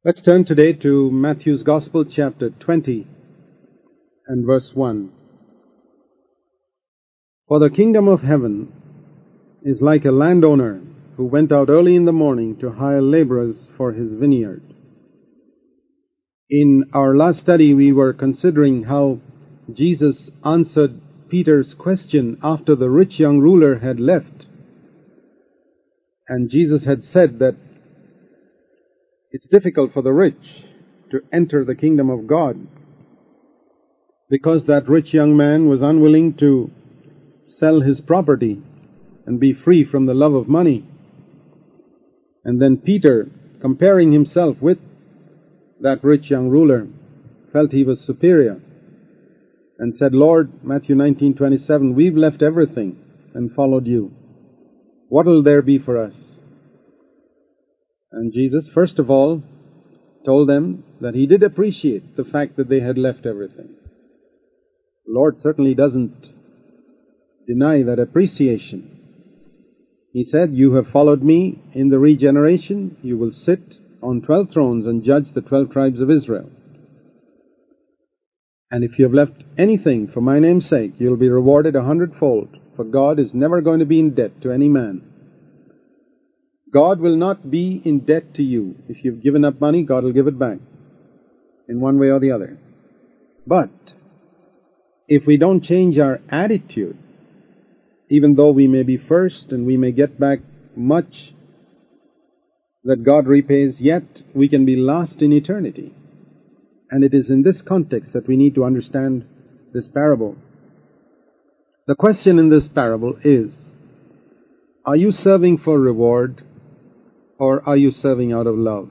Let's turn today to Matthew's Gospel, chapter 20 and verse 1. For the kingdom of heaven is like a landowner who went out early in the morning to hire laborers for his vineyard. In our last study, we were considering how Jesus answered Peter's question after the rich young ruler had left. And Jesus had said that it's difficult for the rich to enter the kingdom of God because that rich young man was unwilling to sell his property and be free from the love of money. And then Peter, comparing himself with that rich young ruler, felt he was superior and said, Lord, Matthew 19:27, we've left everything and followed you. What will there be for us? And Jesus, first of all, told them that he did appreciate the fact that they had left everything. The Lord certainly doesn't deny that appreciation. He said, you have followed me in the regeneration. You will sit on 12 thrones and judge the 12 tribes of Israel. And if you have left anything for my name's sake, you'll be rewarded 100-fold, for God is never going to be in debt to any man. God will not be in debt to you. If you've given up money, God will give it back in one way or the other. But if we don't change our attitude, even though we may be first and we may get back much that God repays, yet we can be lost in eternity. And it is in this context that we need to understand this parable. The question in this parable is, are you serving for reward, or are you serving out of love?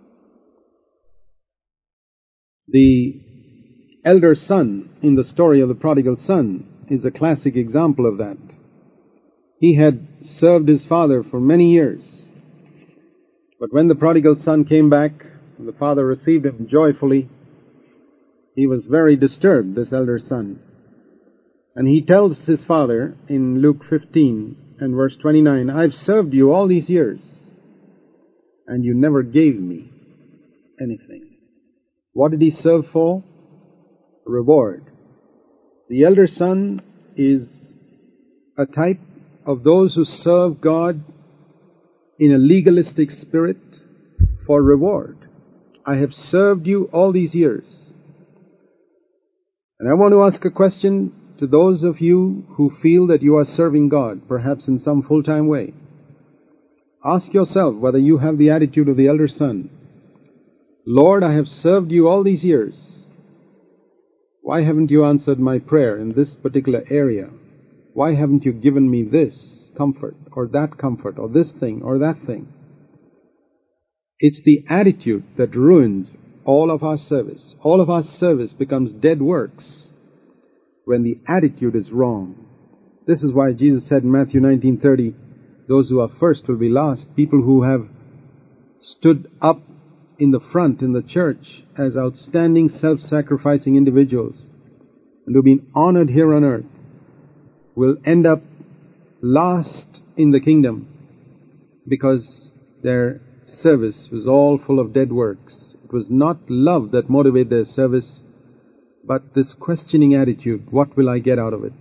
The elder son in the story of the prodigal son is a classic example of that. He had served his father for many years. But when the prodigal son came back, and the father received him joyfully, he was very disturbed, this elder son. And he tells his father in Luke 15 and verse 29, I've served you all these years, and you never gave me anything. What did he serve for? Reward. The elder son is a type of those who serve God in a legalistic spirit for reward. I have served you all these years. And I want to ask a question to those of you who feel that you are serving God, perhaps in some full-time way. Ask yourself whether you have the attitude of the elder son. Lord, I have served you all these years. Why haven't you answered my prayer in this particular area? Why haven't you given me this comfort or this thing or that thing? It's the attitude that ruins all of our service. All of our service becomes dead works when the attitude is wrong. This is why Jesus said in Matthew 19:30, those who are first will be last. People who have stood up in the front in the church as outstanding self-sacrificing individuals and who have been honored here on earth will end up last in the kingdom because their service was all full of dead works. It was not love that motivated their service, but this questioning attitude, what will I get out of it?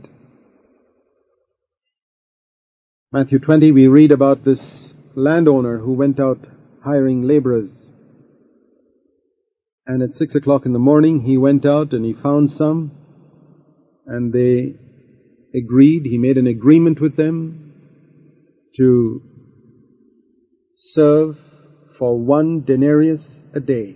Matthew 20, we read about this landowner who went out hiring laborers. And at 6 o'clock in the morning, he went out and he found some, and they agreed, he made an agreement with them to serve for 1 denarius a day.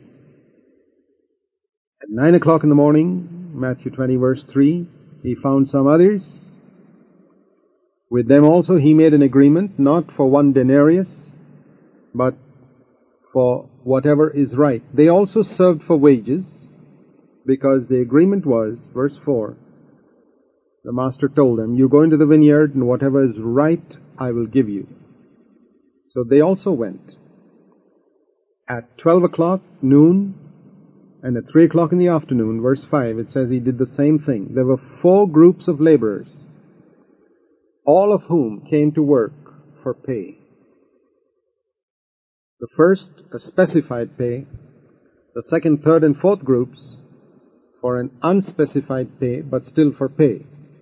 At 9 o'clock in the morning, Matthew 20 verse 3, he found some others. With them also he made an agreement, not for 1 denarius, but for whatever is right. They also served for wages, because the agreement was, verse 4, the master told them, you go into the vineyard and whatever is right I will give you. So they also went. At 12 o'clock, noon, and at 3 o'clock in the afternoon, verse 5, it says he did the same thing. There were 4 groups of laborers, all of whom came to work for pay. The first, a specified pay. The second, third, and fourth groups for an unspecified pay, but still for pay.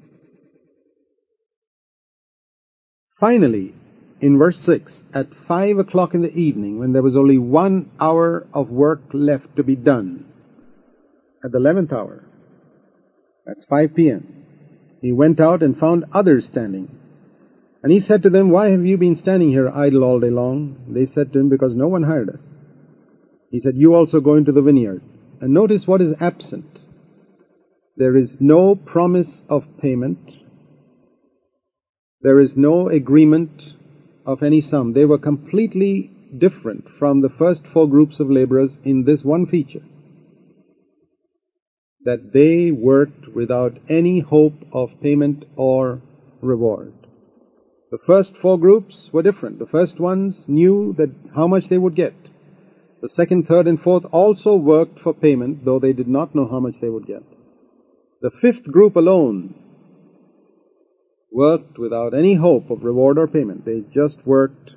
Finally, in verse 6, at 5 o'clock in the evening, when there was only 1 hour of work left to be done, at the 11th hour, that's 5 p.m., he went out and found others standing. And he said to them, "Why have you been standing here idle all day long?" They said to him, "Because no one hired us." He said, "You also go into the vineyard." And notice what is absent. There is no promise of payment. There is no agreement of any sum. They were completely different from the first 4 groups of laborers in this one feature, that they worked without any hope of payment or reward. The first 4 groups were different. The first ones knew that how much they would get. The second, third, and fourth also worked for payment, though they did not know how much they would get. The fifth group alone worked without any hope of reward or payment. They just worked,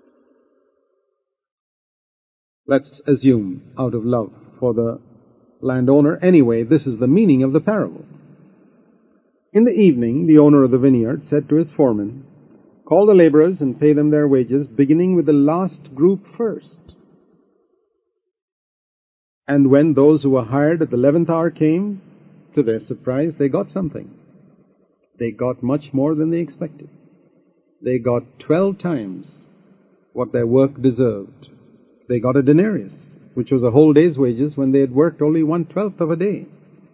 let's assume, out of love for the landowner. Anyway, this is the meaning of the parable. In the evening, the owner of the vineyard said to his foreman, "Call the laborers and pay them their wages, beginning with the last group first." And when those who were hired at the 11th hour came, to their surprise, they got something. They got much more than they expected. They got 12 times what their work deserved. They got a denarius, which was a whole day's wages, when they had worked only 1/12 of a day.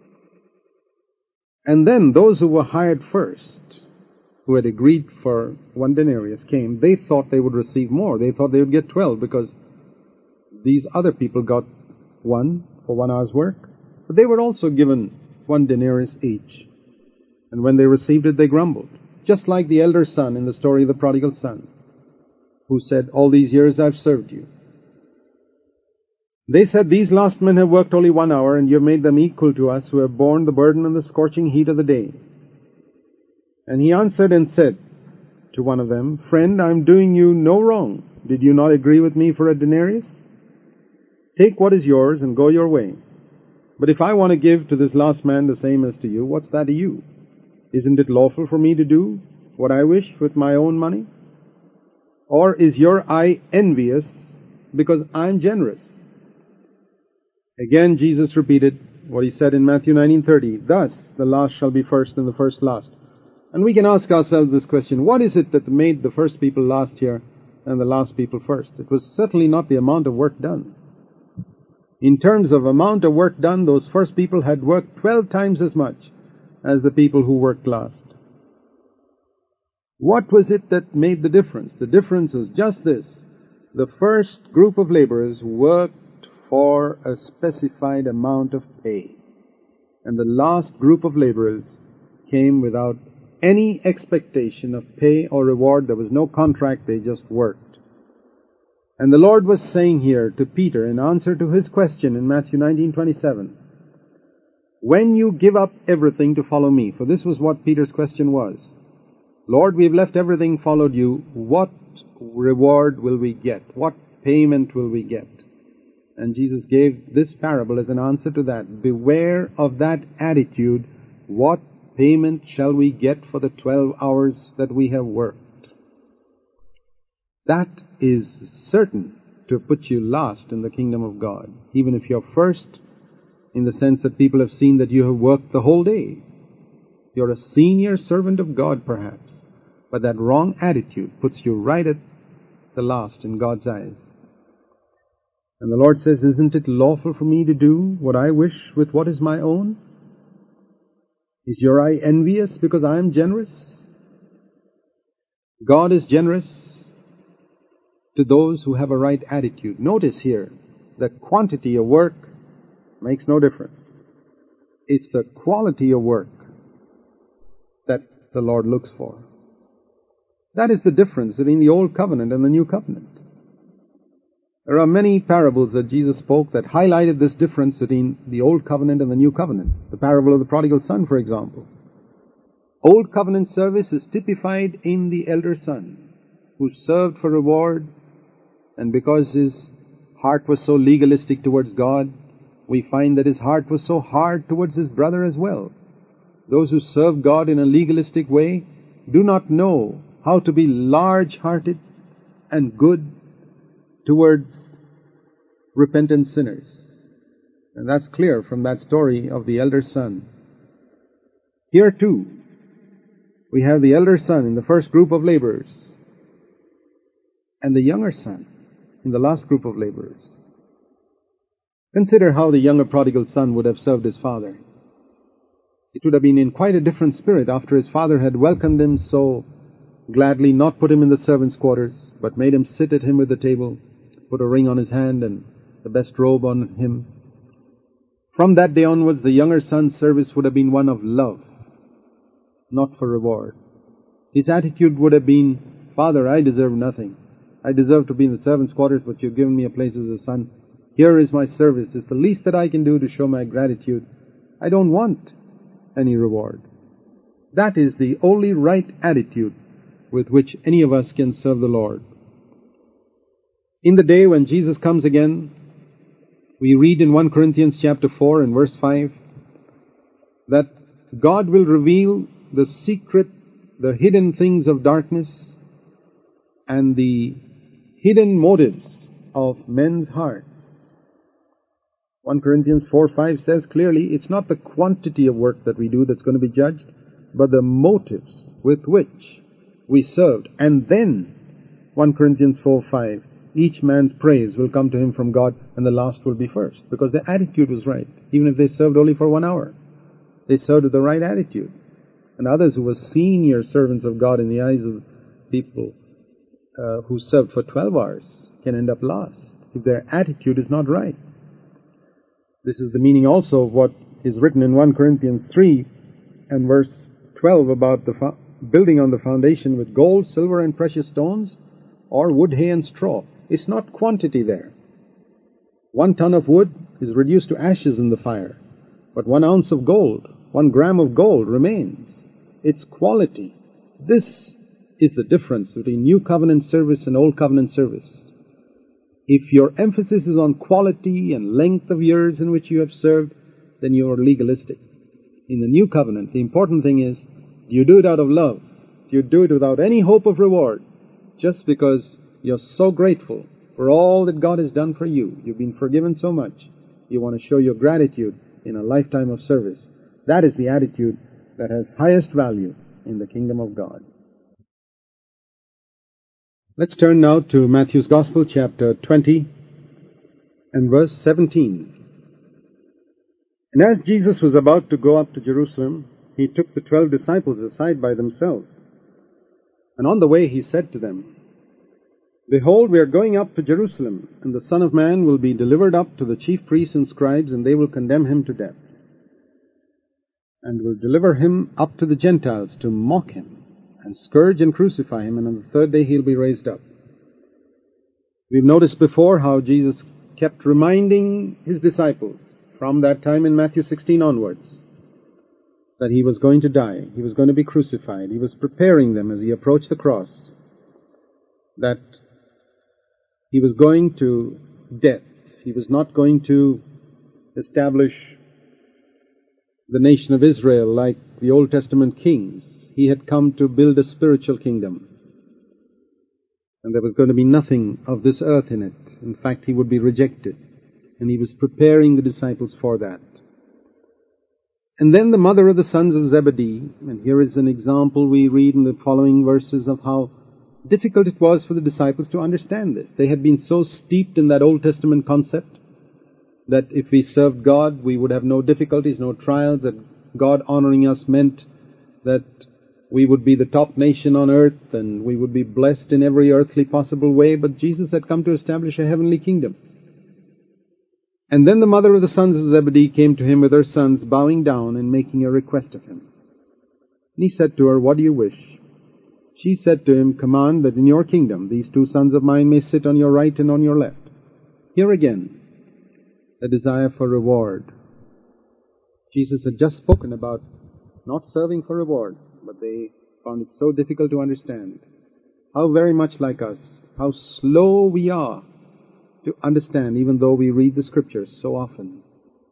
And then those who were hired first, who had agreed for 1 denarius, came. They thought they would receive more. They thought they would get 12, because these other people got 1 for 1 hour's work. But they were also given 1 denarius each. And when they received it, they grumbled. Just like the elder son in the story of the prodigal son, who said, "All these years I've served you." They said, "These last men have worked only 1 hour, and you have made them equal to us, who have borne the burden and the scorching heat of the day." And he answered and said to one of them, "Friend, I am doing you no wrong. Did you not agree with me for a denarius? Take what is yours and go your way. But if I want to give to this last man the same as to you, what's that to you? Isn't it lawful for me to do what I wish with my own money? Or is your eye envious because I'm generous?" Again Jesus repeated what he said in Matthew 19:30, "Thus the last shall be first and the first last." And we can ask ourselves this question: what is it that made the first people last here and the last people first? It was certainly not the amount of work done. In terms of amount of work done, those first people had worked 12 times as much as the people who worked last. What was it that made the difference? The difference was just this: the first group of laborers worked for a specified amount of pay, and the last group of laborers came without any expectation of pay or reward. There was no contract, they just worked. And the Lord was saying here to Peter, in answer to his question in Matthew 19:27, "When you give up everything to follow me," for this was what Peter's question was, "Lord, we've left everything, followed you. What reward will we get? What payment will we get?" And Jesus gave this parable as an answer to that. Beware of that attitude. What payment shall we get for the 12 hours that we have worked? That is certain to put you last in the kingdom of God, even if you're first, in the sense that people have seen that you have worked the whole day. You're a senior servant of God, perhaps, but that wrong attitude puts you right at the last in God's eyes. And the Lord says, "Isn't it lawful for me to do what I wish with what is my own? Is your eye envious because I am generous?" God is generous to those who have a right attitude. Notice here, the quantity of work makes no difference. It's the quality of work that the Lord looks for. That is the difference between the Old Covenant and the New Covenant. There are many parables that Jesus spoke that highlighted this difference between the Old Covenant and the New Covenant. The parable of the prodigal son, for example. Old Covenant service is typified in the elder son, who served for reward, and because his heart was so legalistic towards God, we find that his heart was so hard towards his brother as well. Those who serve God in a legalistic way do not know how to be large-hearted and good towards repentant sinners. And that's clear from that story of the elder son. Here too, we have the elder son in the first group of laborers and the younger son in the last group of laborers. Consider how the younger prodigal son would have served his father. It would have been in quite a different spirit after his father had welcomed him so gladly, not put him in the servants' quarters, but made him sit at him at the table, put a ring on his hand and the best robe on him. From that day onwards, the younger son's service would have been one of love, not for reward. His attitude would have been, Father, I deserve nothing. I deserve to be in the servants' quarters, but you've given me a place as a son. Here is my service. It's the least that I can do to show my gratitude. I don't want any reward. That is the only right attitude with which any of us can serve the Lord. In the day when Jesus comes again, we read in 1 Corinthians chapter 4 and verse 5 that God will reveal the secret, the hidden things of darkness and the hidden motives of men's hearts. 1 Corinthians 4:5 says clearly, it's not the quantity of work that we do that's going to be judged, but the motives with which we served. And then, 1 Corinthians 4:5, each man's praise will come to him from God, and the last will be first, because their attitude was right. Even if they served only for 1 hour, they served with the right attitude. And others who were senior servants of God in the eyes of people who served for 12 hours can end up last if their attitude is not right. This is the meaning also of what is written in 1 Corinthians 3 and verse 12 about the building on the foundation with gold, silver, and precious stones, or wood, hay, and straw. It's not quantity there. 1 ton of wood is reduced to ashes in the fire, but 1 ounce of gold, 1 gram of gold remains. It's quality. This is the difference between New Covenant service and Old Covenant service. If your emphasis is on quality and length of years in which you have served, then you are legalistic. In the New Covenant, the important thing is, do you do it out of love? Do you do it without any hope of reward? Just because you're so grateful for all that God has done for you. You've been forgiven so much. You want to show your gratitude in a lifetime of service. That is the attitude that has highest value in the kingdom of God. Let's turn now to Matthew's Gospel, chapter 20 and verse 17. And as Jesus was about to go up to Jerusalem, he took the 12 disciples aside by themselves. And on the way he said to them, Behold, we are going up to Jerusalem, and the Son of Man will be delivered up to the chief priests and scribes, and they will condemn him to death, and will deliver him up to the Gentiles to mock him, and scourge and crucify him, and on the third day he'll be raised up. We've noticed before how Jesus kept reminding his disciples from that time in Matthew 16 onwards that he was going to die, he was going to be crucified. He was preparing them as he approached the cross, that he was going to death. He was not going to establish the nation of Israel like the Old Testament kings. He had come to build a spiritual kingdom, and there was going to be nothing of this earth in it. In fact, he would be rejected, and he was preparing the disciples for that. And then the mother of the sons of Zebedee, and here is an example we read in the following verses of how difficult it was for the disciples to understand this. They had been so steeped in that Old Testament concept that if we served God, we would have no difficulties, no trials, that God honoring us meant that we would be the top nation on earth and we would be blessed in every earthly possible way. But Jesus had come to establish a heavenly kingdom. And then the mother of the sons of Zebedee came to him with her sons, bowing down and making a request of him. And he said to her, What do you wish? She said to him, Command that in your kingdom these 2 sons of mine may sit on your right and on your left. Here again, a desire for reward. Jesus had just spoken about not serving for reward, but they found it so difficult to understand. How very much like us, how slow we are to understand, even though we read the Scriptures so often.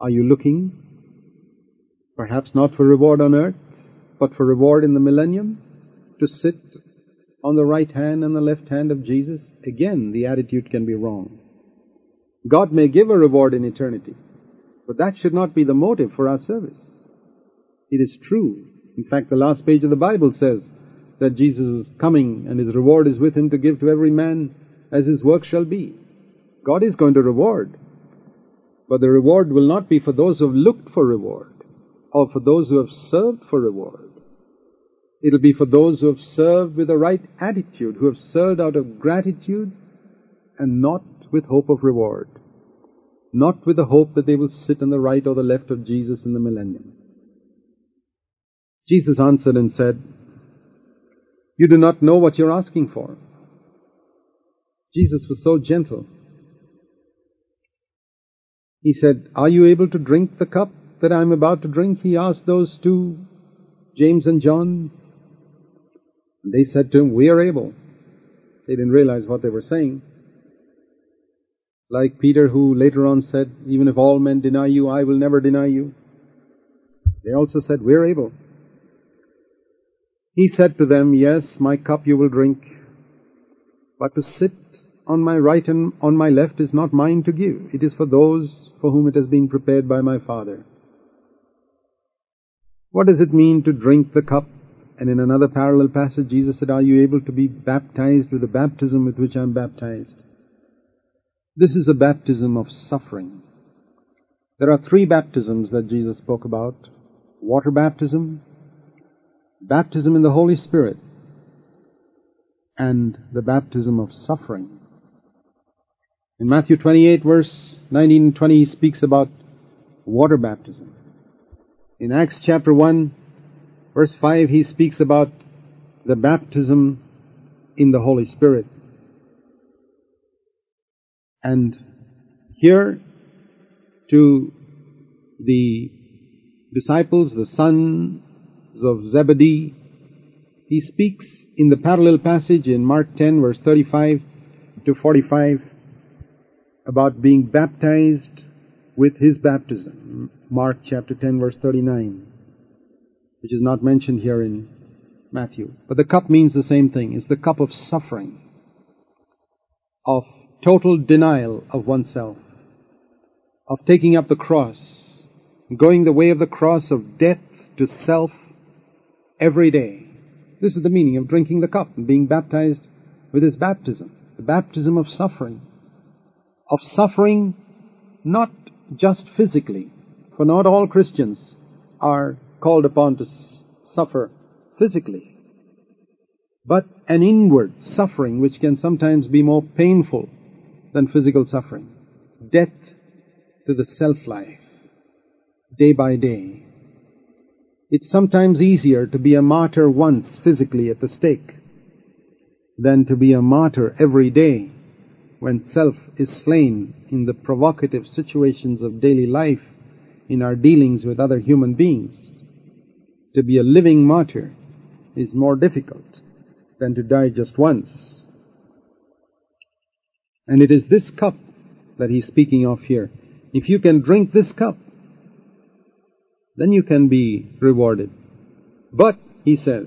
Are you looking, perhaps not for reward on earth, but for reward in the millennium, to sit on the right hand and the left hand of Jesus? Again, the attitude can be wrong. God may give a reward in eternity, but that should not be the motive for our service. It is true. In fact, the last page of the Bible says that Jesus is coming and His reward is with Him to give to every man as his work shall be. God is going to reward, but the reward will not be for those who have looked for reward or for those who have served for reward. It will be for those who have served with the right attitude, who have served out of gratitude and not with hope of reward, not with the hope that they will sit on the right or the left of Jesus in the millennium. Jesus answered and said, "You do not know what you're asking for." Jesus was so gentle. He said, "Are you able to drink the cup that I'm about to drink?" He asked those two, James and John. And they said to Him, "We are able." They didn't realize what they were saying. Like Peter, who later on said, "Even if all men deny you, I will never deny you." They also said, "We're able." He said to them, "Yes, my cup you will drink, but to sit on my right and on my left is not mine to give. It is for those for whom it has been prepared by my Father." What does it mean to drink the cup? And in another parallel passage, Jesus said, "Are you able to be baptized with the baptism with which I'm baptized?" This is a baptism of suffering. There are three baptisms that Jesus spoke about: water baptism, baptism in the Holy Spirit, and the baptism of suffering. In Matthew 28, verse 19 and 20, He speaks about water baptism. In Acts chapter 1, verse 5, He speaks about the baptism in the Holy Spirit. And here, to the disciples, the sons of Zebedee, He speaks in the parallel passage in Mark 10, verse 35 to 45, about being baptized with His baptism. Mark chapter 10, verse 39, which is not mentioned here in Matthew. But the cup means the same thing. It's the cup of suffering, of total denial of oneself, of taking up the cross, going the way of the cross of death to self every day. This is the meaning of drinking the cup and being baptized with His baptism, the baptism of suffering not just physically, for not all Christians are called upon to suffer physically, but an inward suffering which can sometimes be more painful than physical suffering. Death to the self-life, day by day. It's sometimes easier to be a martyr once physically at the stake than to be a martyr every day when self is slain in the provocative situations of daily life, in our dealings with other human beings. To be a living martyr is more difficult than to die just once. And it is this cup that He's speaking of here. If you can drink this cup, then you can be rewarded. But, He says,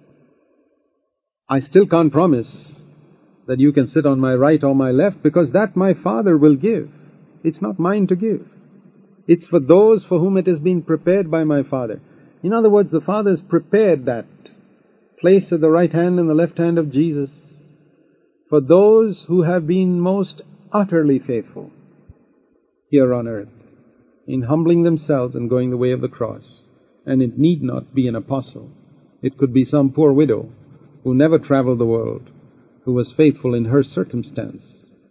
I still can't promise that you can sit on my right or my left, because that my Father will give. It's not mine to give. It's for those for whom it has been prepared by my Father. In other words, the Father has prepared that place at the right hand and the left hand of Jesus for those who have been most utterly faithful here on earth, in humbling themselves and going the way of the cross. And it need not be an apostle. It could be some poor widow who never traveled the world, who was faithful in her circumstances,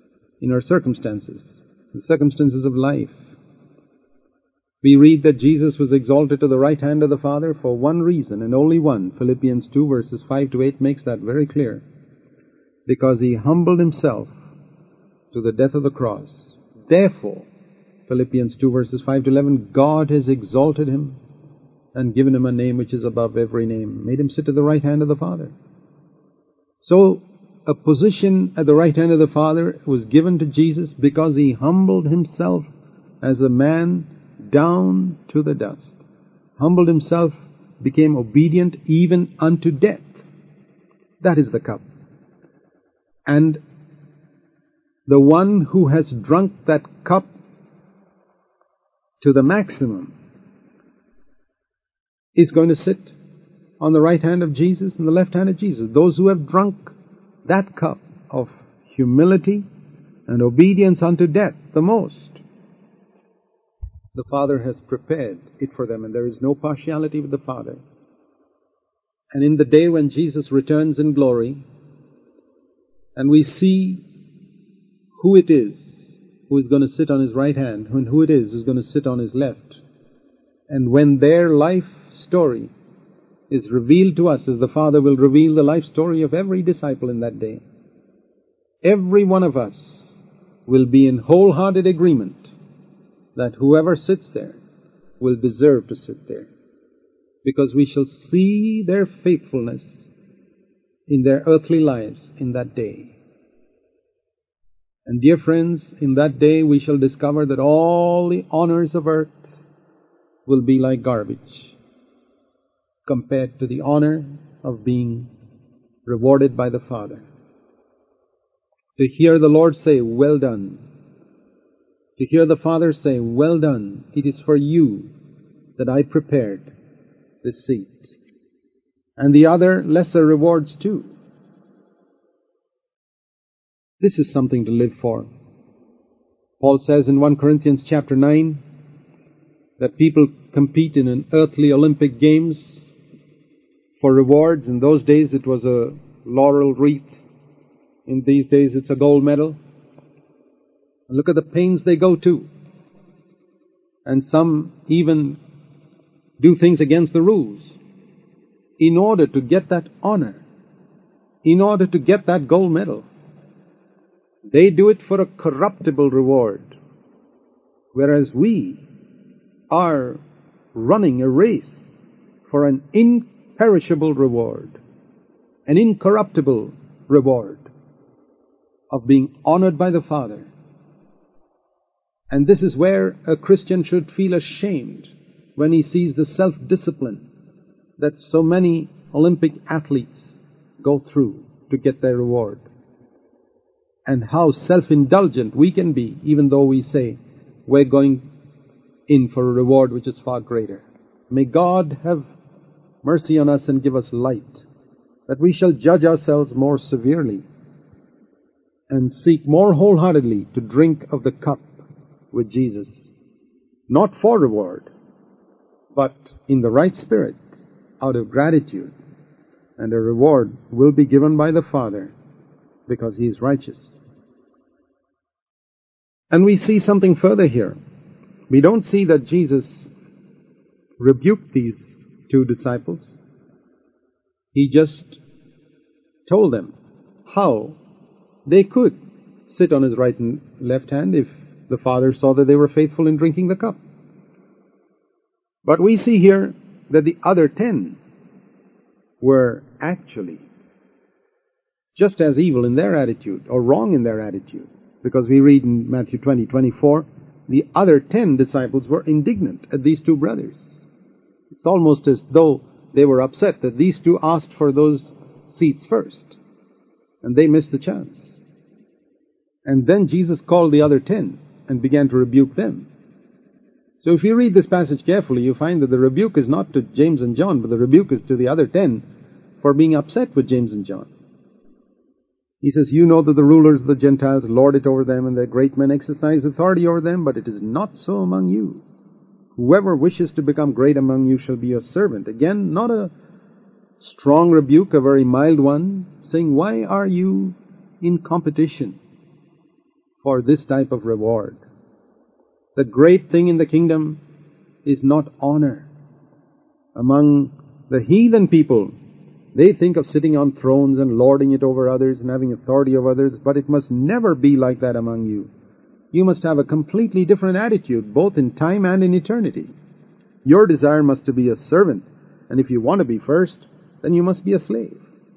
the circumstances of life. We read that Jesus was exalted to the right hand of the Father for one reason, and only one. Philippians 2, verses 5 to 8 makes that very clear. Because He humbled Himself to the death of the cross. Therefore, Philippians 2, verses 5 to 11, God has exalted Him and given Him a name which is above every name, made Him sit at the right hand of the Father. So, a position at the right hand of the Father was given to Jesus because He humbled Himself as a man down to the dust, humbled himself, became obedient even unto death. That is the cup. And the one who has drunk that cup to the maximum is going to sit on the right hand of Jesus and the left hand of Jesus. Those who have drunk that cup of humility and obedience unto death the most, the Father has prepared it for them, and there is no partiality with the Father. And in the day when Jesus returns in glory, and we see who it is who is going to sit on his right hand, and who it is who's going to sit on his left, and when their life story is revealed to us, as the Father will reveal the life story of every disciple in that day, every one of us will be in wholehearted agreement that whoever sits there will deserve to sit there, because we shall see their faithfulness in their earthly lives in that day. And dear friends, in that day we shall discover that all the honors of earth will be like garbage compared to the honor of being rewarded by the Father. To hear the Lord say, "Well done," to hear the Father say, "Well done, it is for you that I prepared this seat," and the other lesser rewards too. This is something to live for. Paul says in 1 Corinthians chapter 9 that people compete in an earthly Olympic Games for rewards. In those days it was a laurel wreath. In these days it's a gold medal. And look at the pains they go to. And some even do things against the rules in order to get that honor, in order to get that gold medal. They do it for a corruptible reward, whereas we are running a race for an imperishable reward, an incorruptible reward of being honored by the Father. And this is where a Christian should feel ashamed when he sees the self-discipline that so many Olympic athletes go through to get their reward, and how self-indulgent we can be, even though we say we're going in for a reward which is far greater. May God have mercy on us and give us light, that we shall judge ourselves more severely and seek more wholeheartedly to drink of the cup with Jesus, not for reward, but in the right spirit, out of gratitude, and a reward will be given by the Father because He is righteous. And we see something further here. We don't see that Jesus rebuked these two disciples. He just told them how they could sit on His right and left hand if the Father saw that they were faithful in drinking the cup. But we see here that the other 10 were actually just as evil in their attitude, or wrong in their attitude, because we read in Matthew 20:24, the other 10 disciples were indignant at these two brothers. It's almost as though they were upset that these two asked for those seats first, and they missed the chance. And then Jesus called the other 10 and began to rebuke them. So if you read this passage carefully, you find that the rebuke is not to James and John, but the rebuke is to the other 10 for being upset with James and John. He says, "You know that the rulers of the Gentiles lord it over them, and their great men exercise authority over them, but it is not so among you. Whoever wishes to become great among you shall be your servant." Again, not a strong rebuke, a very mild one, saying, why are you in competition for this type of reward? The great thing in the kingdom is not honor. Among the heathen people, they think of sitting on thrones and lording it over others and having authority over others, but it must never be like that among you. You must have a completely different attitude, both in time and in eternity. Your desire must to be a servant, and if you want to be first, then you must be a slave.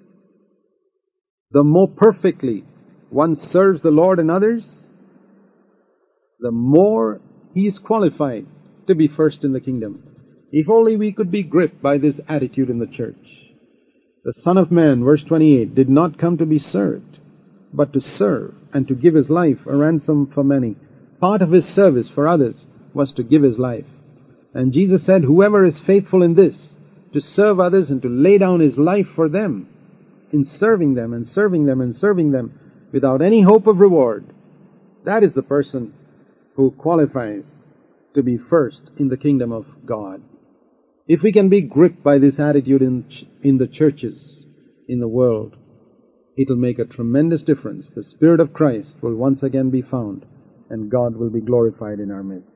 The more perfectly one serves the Lord and others, the more he is qualified to be first in the kingdom. If only we could be gripped by this attitude in the church. The Son of Man, verse 28, did not come to be served, but to serve and to give his life a ransom for many. Part of his service for others was to give his life. And Jesus said, whoever is faithful in this, to serve others and to lay down his life for them, in serving them and serving them and serving them without any hope of reward, that is the person who qualifies to be first in the kingdom of God. If we can be gripped by this attitude in the churches, in the world, it will make a tremendous difference. The Spirit of Christ will once again be found, and God will be glorified in our midst.